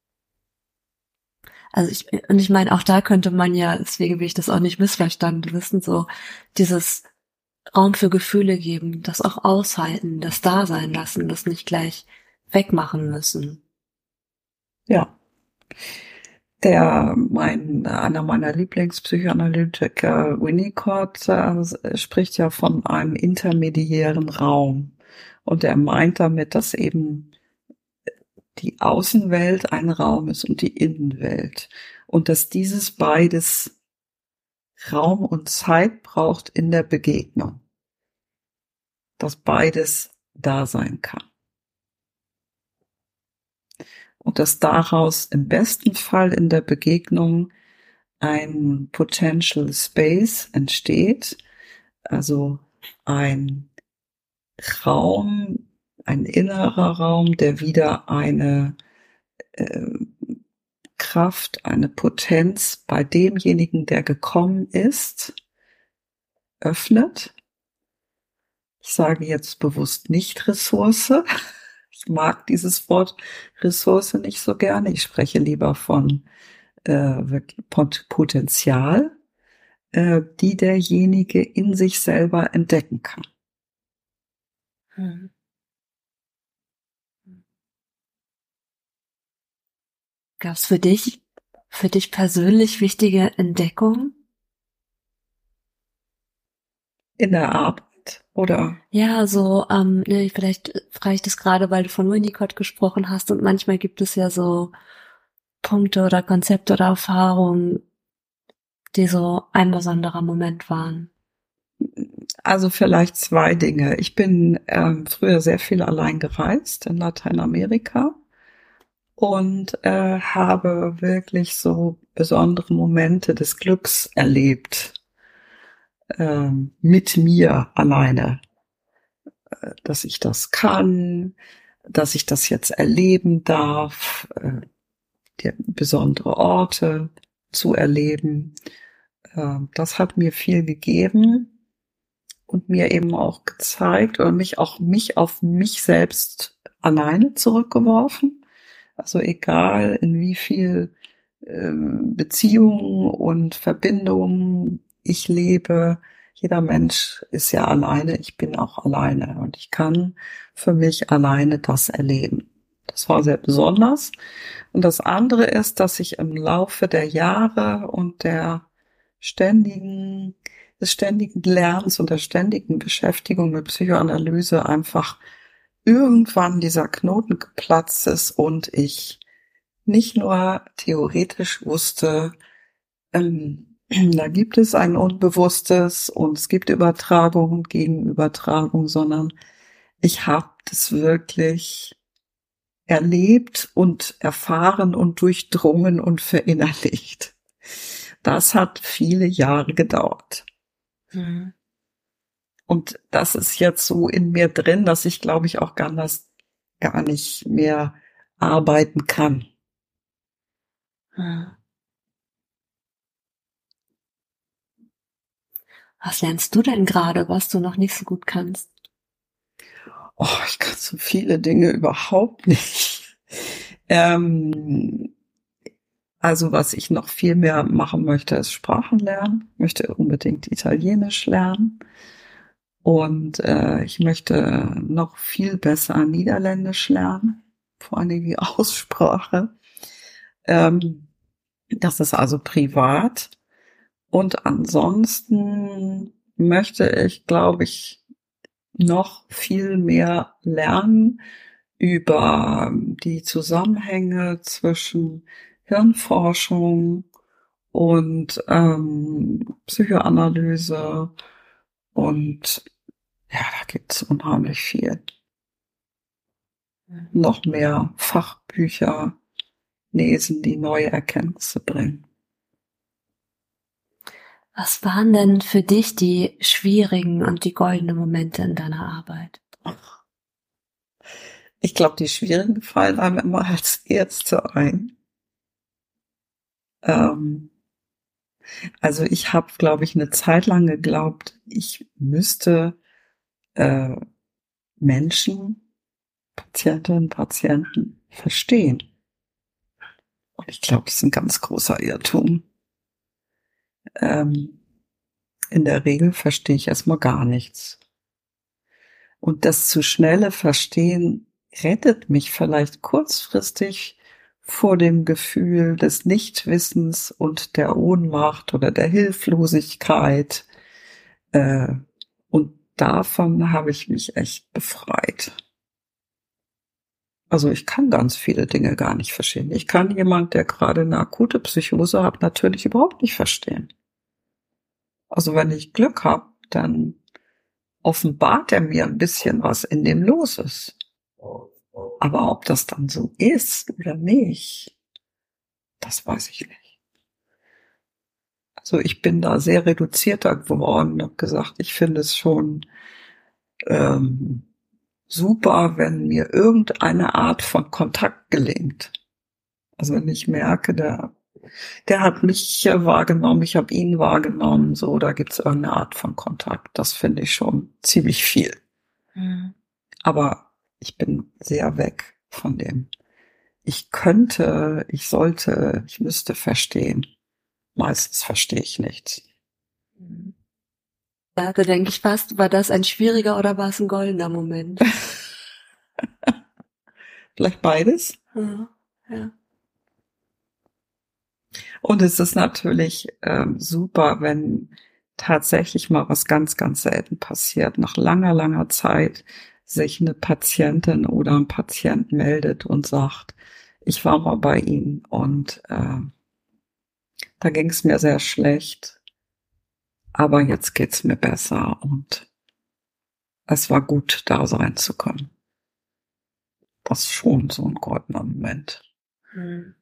[SPEAKER 2] Also ich meine, auch da könnte man ja, deswegen will ich das auch nicht missverstanden wissen, so dieses Raum für Gefühle geben, das auch aushalten, das da sein lassen, das nicht gleich wegmachen müssen.
[SPEAKER 3] Ja. Einer meiner Lieblingspsychoanalytiker, Winnicott, spricht ja von einem intermediären Raum. Und er meint damit, dass eben die Außenwelt ein Raum ist und die Innenwelt. Und dass dieses beides Raum und Zeit braucht in der Begegnung. Dass beides da sein kann. Und dass daraus im besten Fall in der Begegnung ein Potential Space entsteht, also ein Raum, ein innerer Raum, der wieder eine Kraft, eine Potenz bei demjenigen, der gekommen ist, öffnet. Ich sage jetzt bewusst nicht Ressource. Ich mag dieses Wort Ressource nicht so gerne. Ich spreche lieber von Potenzial, die derjenige in sich selber entdecken kann.
[SPEAKER 2] Gab es für dich persönlich wichtige Entdeckungen?
[SPEAKER 3] In der Arbeit, oder?
[SPEAKER 2] Ja, so, vielleicht frage ich das gerade, weil du von Winnicott gesprochen hast und manchmal gibt es ja so Punkte oder Konzepte oder Erfahrungen, die so ein besonderer Moment waren.
[SPEAKER 3] Also vielleicht zwei Dinge. Ich bin früher sehr viel allein gereist in Lateinamerika und habe wirklich so besondere Momente des Glücks erlebt mit mir alleine, dass ich das kann, dass ich das jetzt erleben darf, besondere Orte zu erleben. Das hat mir viel gegeben und mir eben auch gezeigt oder mich auf mich selbst alleine zurückgeworfen. Also egal in wie viel Beziehungen und Verbindungen ich lebe, jeder Mensch ist ja alleine, ich bin auch alleine und ich kann für mich alleine das erleben. Das war sehr besonders. Und das andere ist, dass ich im Laufe der Jahre und des ständigen Lernens und der ständigen Beschäftigung mit Psychoanalyse einfach irgendwann dieser Knoten geplatzt ist und ich nicht nur theoretisch wusste, da gibt es ein Unbewusstes und es gibt Übertragung und Gegenübertragung, sondern ich habe das wirklich erlebt und erfahren und durchdrungen und verinnerlicht. Das hat viele Jahre gedauert.
[SPEAKER 2] Mhm.
[SPEAKER 3] Und das ist jetzt so in mir drin, dass ich, glaube ich, auch gar nicht mehr arbeiten kann.
[SPEAKER 2] Mhm. Was lernst du denn gerade, was du noch nicht so gut kannst?
[SPEAKER 3] Oh, ich kann so viele Dinge überhaupt nicht. Also was ich noch viel mehr machen möchte, ist Sprachen lernen. Ich möchte unbedingt Italienisch lernen. Und ich möchte noch viel besser Niederländisch lernen. Vor allem die Aussprache. Das ist also privat. Und ansonsten möchte ich, glaube ich, noch viel mehr lernen über die Zusammenhänge zwischen Hirnforschung und Psychoanalyse und ja, da gibt's unheimlich viel. Noch mehr Fachbücher lesen, die neue Erkenntnisse bringen.
[SPEAKER 2] Was waren denn für dich die schwierigen und die goldenen Momente in deiner Arbeit?
[SPEAKER 3] Ich glaube, die schwierigen fallen einem immer als Erste ein. Also ich habe, glaube ich, eine Zeit lang geglaubt, ich müsste Menschen, Patientinnen, Patienten verstehen. Und ich glaube, das ist ein ganz großer Irrtum. In der Regel verstehe ich erstmal gar nichts. Und das zu schnelle Verstehen rettet mich vielleicht kurzfristig vor dem Gefühl des Nichtwissens und der Ohnmacht oder der Hilflosigkeit. Und davon habe ich mich echt befreit. Also ich kann ganz viele Dinge gar nicht verstehen. Ich kann jemand, der gerade eine akute Psychose hat, natürlich überhaupt nicht verstehen. Also wenn ich Glück habe, dann offenbart er mir ein bisschen, was in dem los ist. Aber ob das dann so ist oder nicht, das weiß ich nicht. Also ich bin da sehr reduzierter geworden und habe gesagt, ich finde es schon super, wenn mir irgendeine Art von Kontakt gelingt. Also wenn ich merke, der hat mich wahrgenommen, ich habe ihn wahrgenommen, so, da gibt's irgendeine Art von Kontakt. Das finde ich schon ziemlich viel.
[SPEAKER 2] Mhm.
[SPEAKER 3] Aber ich bin sehr weg von dem. Ich könnte, ich sollte, ich müsste verstehen. Meistens verstehe ich nichts.
[SPEAKER 2] Da denke ich fast, war das ein schwieriger oder war es ein goldener Moment?
[SPEAKER 3] Vielleicht beides.
[SPEAKER 2] Ja, ja.
[SPEAKER 3] Und es ist natürlich super, wenn tatsächlich mal was ganz, ganz selten passiert. Nach langer, langer Zeit sich eine Patientin oder ein Patient meldet und sagt, ich war mal bei Ihnen und da ging es mir sehr schlecht, aber jetzt geht's mir besser und es war gut, da sein zu können. Das ist schon so ein goldener Moment.
[SPEAKER 2] Hm.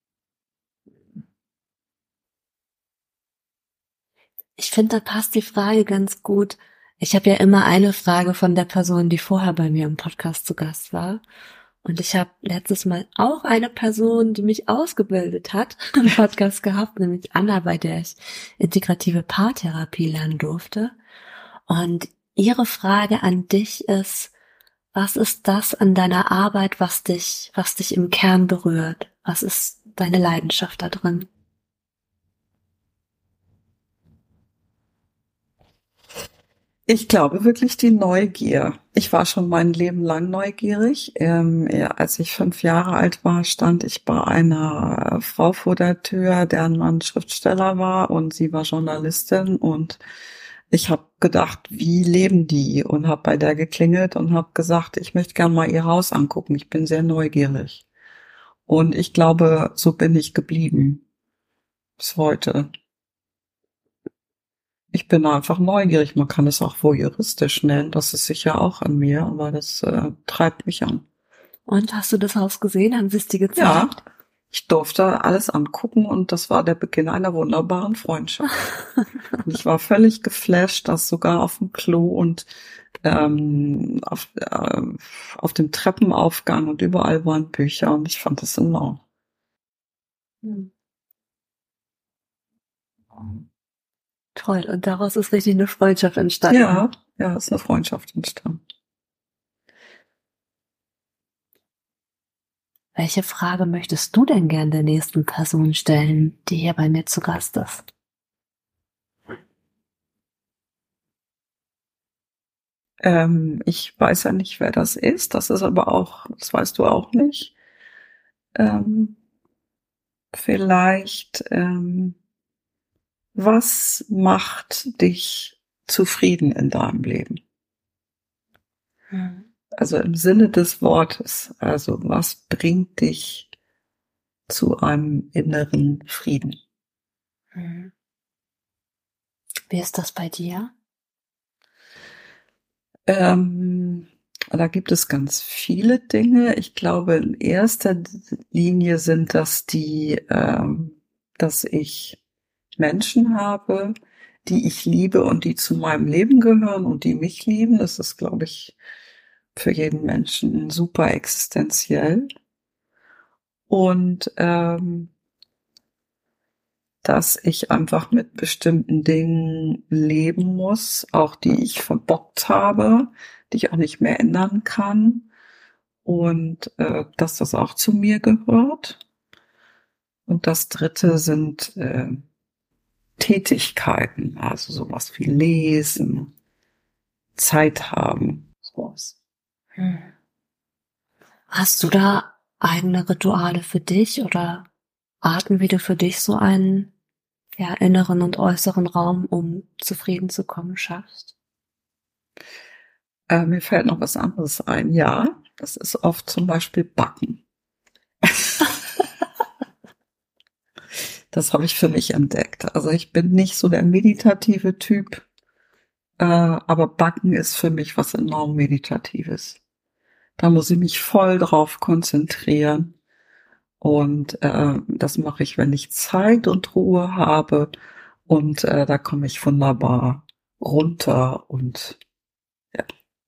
[SPEAKER 2] Ich finde, da passt die Frage ganz gut. Ich habe ja immer eine Frage von der Person, die vorher bei mir im Podcast zu Gast war. Und ich habe letztes Mal auch eine Person, die mich ausgebildet hat, im Podcast gehabt, nämlich Anna, bei der ich integrative Paartherapie lernen durfte. Und ihre Frage an dich ist, was ist das an deiner Arbeit, was dich im Kern berührt? Was ist deine Leidenschaft da drin?
[SPEAKER 3] Ich glaube wirklich die Neugier. Ich war schon mein Leben lang neugierig. Ja, als ich 5 Jahre alt war, stand ich bei einer Frau vor der Tür, deren Mann Schriftsteller war und sie war Journalistin und ich habe gedacht, wie leben die? Und habe bei der geklingelt und habe gesagt, ich möchte gerne mal ihr Haus angucken. Ich bin sehr neugierig. Und ich glaube, so bin ich geblieben bis heute. Ich bin einfach neugierig. Man kann es auch voyeuristisch nennen. Das ist sicher auch an mir, aber das treibt mich an.
[SPEAKER 2] Und hast du das Haus gesehen? Haben sie es dir gezeigt?
[SPEAKER 3] Ja, ich durfte alles angucken und das war der Beginn einer wunderbaren Freundschaft. Und ich war völlig geflasht, dass sogar auf dem Klo und auf dem Treppenaufgang und überall waren Bücher und ich fand das enorm.
[SPEAKER 2] Hm. Toll. Und daraus ist richtig eine Freundschaft entstanden.
[SPEAKER 3] Ja, ist eine Freundschaft entstanden.
[SPEAKER 2] Welche Frage möchtest du denn gern der nächsten Person stellen, die hier bei mir zu Gast ist?
[SPEAKER 3] Ich weiß ja nicht, wer das ist. Das ist aber auch, das weißt du auch nicht. Vielleicht, was macht dich zufrieden in deinem Leben?
[SPEAKER 2] Mhm.
[SPEAKER 3] Also im Sinne des Wortes. Also was bringt dich zu einem inneren Frieden?
[SPEAKER 2] Mhm. Wie ist das bei dir?
[SPEAKER 3] Da gibt es ganz viele Dinge. Ich glaube, in erster Linie sind das dass ich Menschen habe, die ich liebe und die zu meinem Leben gehören und die mich lieben. Das ist, glaube ich, für jeden Menschen super existenziell. Und dass ich einfach mit bestimmten Dingen leben muss, auch die ich verbockt habe, die ich auch nicht mehr ändern kann. Und dass das auch zu mir gehört. Und das Dritte sind Tätigkeiten, also sowas wie Lesen, Zeit haben, sowas.
[SPEAKER 2] Mhm. Hast du da eigene Rituale für dich oder Arten, wie du für dich so einen inneren und äußeren Raum, um zufrieden zu kommen, schaffst?
[SPEAKER 3] Mir fällt noch was anderes ein. Ja, das ist oft zum Beispiel Backen. Das habe ich für mich entdeckt. Also ich bin nicht so der meditative Typ, aber Backen ist für mich was enorm Meditatives. Da muss ich mich voll drauf konzentrieren. Und das mache ich, wenn ich Zeit und Ruhe habe. Und da komme ich wunderbar runter. Und ja.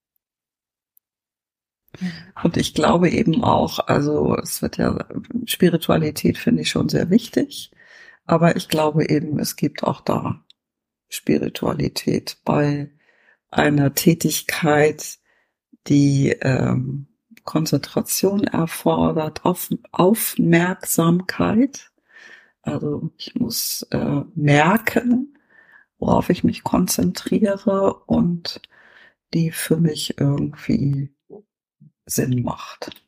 [SPEAKER 3] Und ich glaube eben auch, also es wird ja, Spiritualität finde ich schon sehr wichtig. Aber ich glaube eben, es gibt auch da Spiritualität bei einer Tätigkeit, die Konzentration erfordert, Aufmerksamkeit. Also ich muss merken, worauf ich mich konzentriere und die für mich irgendwie Sinn macht.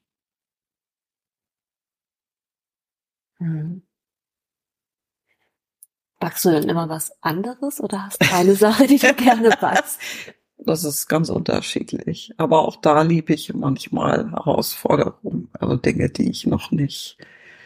[SPEAKER 2] Mhm. Backst du denn immer was anderes oder hast du eine Sache, die du gerne backst?
[SPEAKER 3] Das ist ganz unterschiedlich. Aber auch da liebe ich manchmal Herausforderungen, also Dinge, die ich noch nicht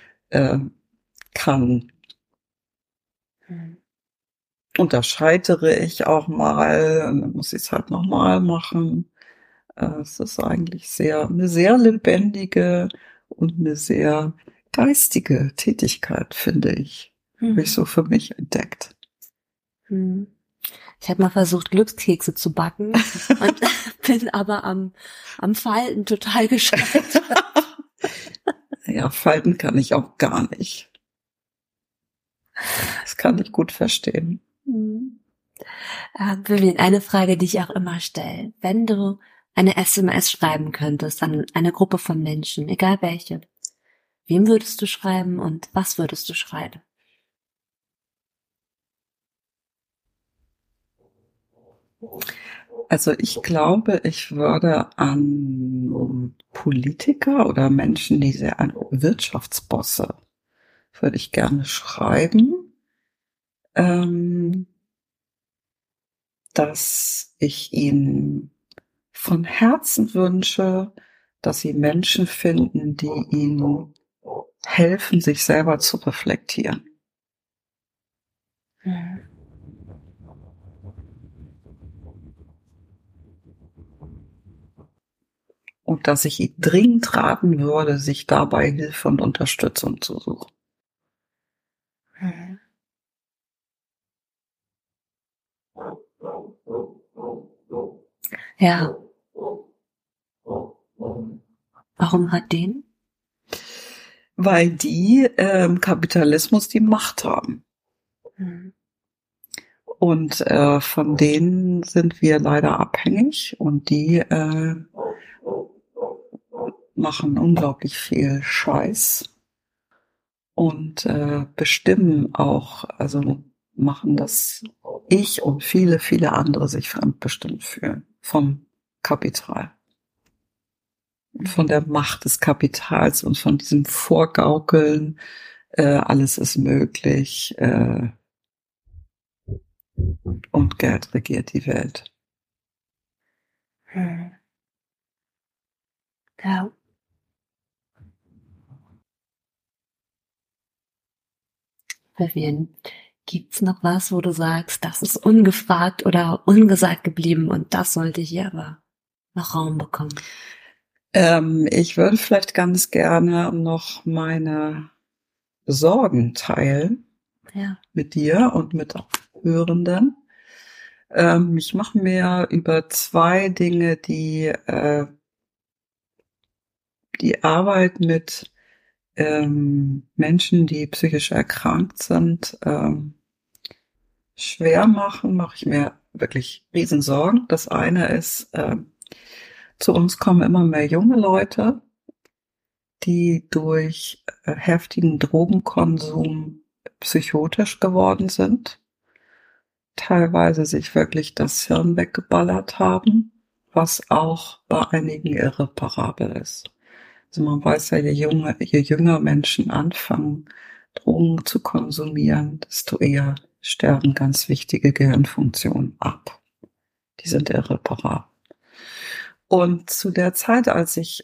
[SPEAKER 3] kann.
[SPEAKER 2] Mhm.
[SPEAKER 3] Und da scheitere ich auch mal, und dann muss ich es halt nochmal machen. Es ist eigentlich eine sehr lebendige und eine sehr geistige Tätigkeit, finde ich. Habe ich
[SPEAKER 2] Mhm.
[SPEAKER 3] so für mich entdeckt.
[SPEAKER 2] Mhm. Ich habe mal versucht, Glückskekse zu backen und bin aber am Falten total gescheitert.
[SPEAKER 3] Ja, Falten kann ich auch gar nicht. Das kann ich gut verstehen.
[SPEAKER 2] Mhm. Vivian, eine Frage, die ich auch immer stelle. Wenn du eine SMS schreiben könntest an eine Gruppe von Menschen, egal welche, wem würdest du schreiben und was würdest du schreiben?
[SPEAKER 3] Also ich glaube, ich würde an Politiker oder Menschen, die sehr an Wirtschaftsbosse, würde ich gerne schreiben, dass ich ihnen von Herzen wünsche, dass sie Menschen finden, die ihnen helfen, sich selber zu reflektieren.
[SPEAKER 2] Mhm.
[SPEAKER 3] Und dass ich ihnen dringend raten würde, sich dabei Hilfe und Unterstützung zu suchen.
[SPEAKER 2] Mhm. Ja. Warum hat den?
[SPEAKER 3] Weil die Kapitalismus die Macht haben.
[SPEAKER 2] Mhm.
[SPEAKER 3] Und von denen sind wir leider abhängig und die machen unglaublich viel Scheiß und bestimmen auch, also machen, dass ich und viele, viele andere sich fremdbestimmt fühlen vom Kapital. Von der Macht des Kapitals und von diesem Vorgaukeln, alles ist möglich. Und Geld regiert die Welt.
[SPEAKER 2] Ja. Vivian, gibt's noch was, wo du sagst, das ist ungefragt oder ungesagt geblieben und das sollte hier aber noch Raum bekommen?
[SPEAKER 3] Ich würde vielleicht ganz gerne noch meine Sorgen teilen mit dir und mit Hörenden. Ich mache mir über 2 Dinge, die Arbeit mit Menschen, die psychisch erkrankt sind, schwer machen, mache ich mir wirklich Riesensorgen. Das eine ist, zu uns kommen immer mehr junge Leute, die durch heftigen Drogenkonsum psychotisch geworden sind, teilweise sich wirklich das Hirn weggeballert haben, was auch bei einigen irreparabel ist. Also man weiß ja, je jünger Menschen anfangen, Drogen zu konsumieren, desto eher sterben ganz wichtige Gehirnfunktionen ab. Die sind irreparabel. Und zu der Zeit, als ich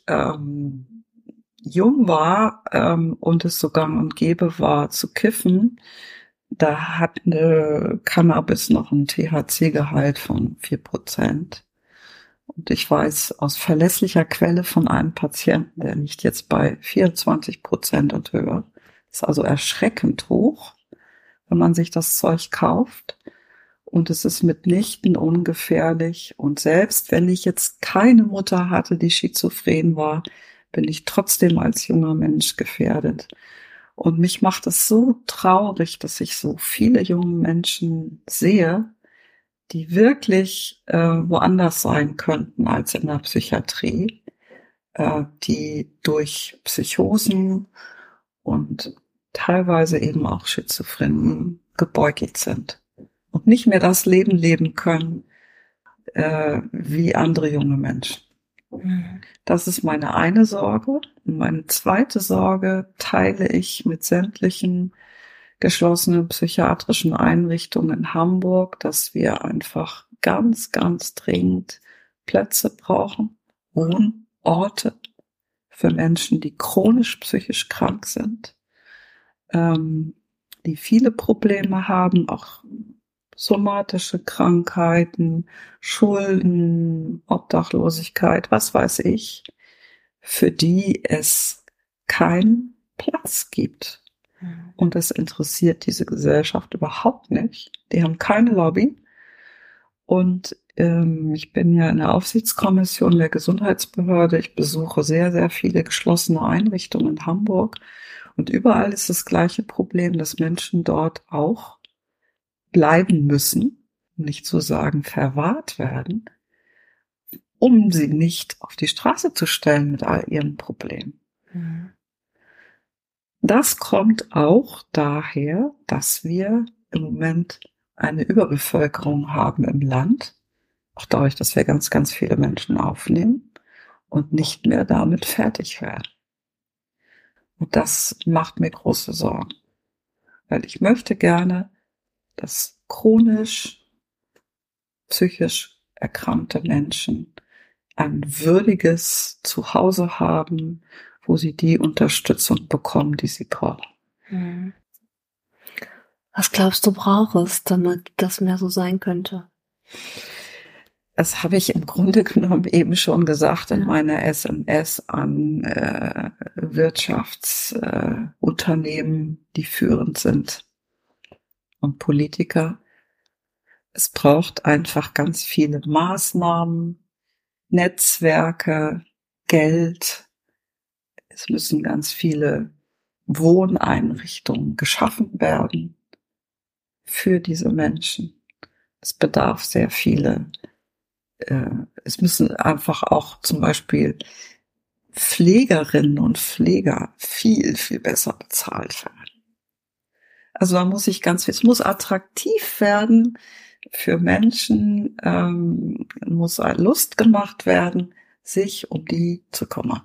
[SPEAKER 3] jung war und es so gang und gäbe war zu kiffen, da hat Cannabis noch einen THC-Gehalt von 4%. Und ich weiß aus verlässlicher Quelle von einem Patienten, der liegt jetzt bei 24% und höher. Das ist also erschreckend hoch, wenn man sich das Zeug kauft. Und es ist mitnichten ungefährlich. Und selbst wenn ich jetzt keine Mutter hatte, die schizophren war, bin ich trotzdem als junger Mensch gefährdet. Und mich macht es so traurig, dass ich so viele junge Menschen sehe, die wirklich woanders sein könnten als in der Psychiatrie, die durch Psychosen und teilweise eben auch Schizophrenen gebeutelt sind und nicht mehr das Leben leben können wie andere junge Menschen. Das ist meine eine Sorge. Und meine zweite Sorge teile ich mit sämtlichen geschlossenen psychiatrischen Einrichtungen in Hamburg, dass wir einfach ganz, ganz dringend Plätze brauchen, Wohnorte für Menschen, die chronisch psychisch krank sind, die viele Probleme haben, auch somatische Krankheiten, Schulden, Obdachlosigkeit, was weiß ich, für die es keinen Platz gibt. Und das interessiert diese Gesellschaft überhaupt nicht. Die haben keine Lobby. Und ich bin ja in der Aufsichtskommission der Gesundheitsbehörde. Ich besuche sehr, sehr viele geschlossene Einrichtungen in Hamburg. Und überall ist das gleiche Problem, dass Menschen dort auch bleiben müssen, nicht zu sagen verwahrt werden, um sie nicht auf die Straße zu stellen mit all ihren Problemen. Das kommt auch daher, dass wir im Moment eine Überbevölkerung haben im Land, auch dadurch, dass wir ganz, ganz viele Menschen aufnehmen und nicht mehr damit fertig werden. Und das macht mir große Sorgen, weil ich möchte gerne, dass chronisch, psychisch erkrankte Menschen ein würdiges Zuhause haben, wo sie die Unterstützung bekommen, die sie brauchen.
[SPEAKER 2] Was glaubst du, braucht es, damit das mehr so sein könnte?
[SPEAKER 3] Das habe ich im Grunde genommen eben schon gesagt in meiner SMS an Wirtschaftsunternehmen, die führend sind und Politiker. Es braucht einfach ganz viele Maßnahmen, Netzwerke, Geld. Es müssen ganz viele Wohneinrichtungen geschaffen werden für diese Menschen. Es bedarf sehr viele. Es müssen einfach auch zum Beispiel Pflegerinnen und Pfleger viel, viel besser bezahlt werden. Also da muss es muss attraktiv werden für Menschen, muss Lust gemacht werden, sich um die zu kümmern.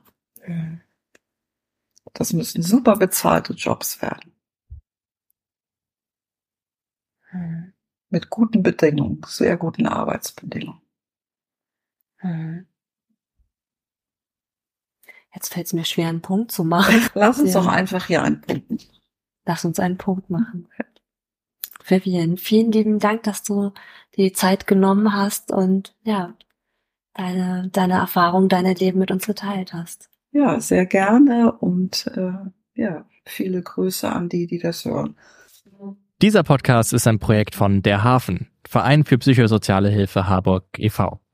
[SPEAKER 3] Das müssen super bezahlte Jobs werden. Mit guten Bedingungen, sehr guten Arbeitsbedingungen.
[SPEAKER 2] Jetzt fällt es mir schwer, einen Punkt zu machen.
[SPEAKER 3] Lass uns doch einfach hier einen Punkt machen.
[SPEAKER 2] Lass uns einen Punkt machen. Vivian, vielen lieben Dank, dass du dir die Zeit genommen hast und ja, deine Erfahrung, dein Leben mit uns geteilt hast.
[SPEAKER 3] Ja, sehr gerne und ja, viele Grüße an die das hören.
[SPEAKER 1] Dieser Podcast ist ein Projekt von Der Hafen, Verein für psychosoziale Hilfe Harburg e.V.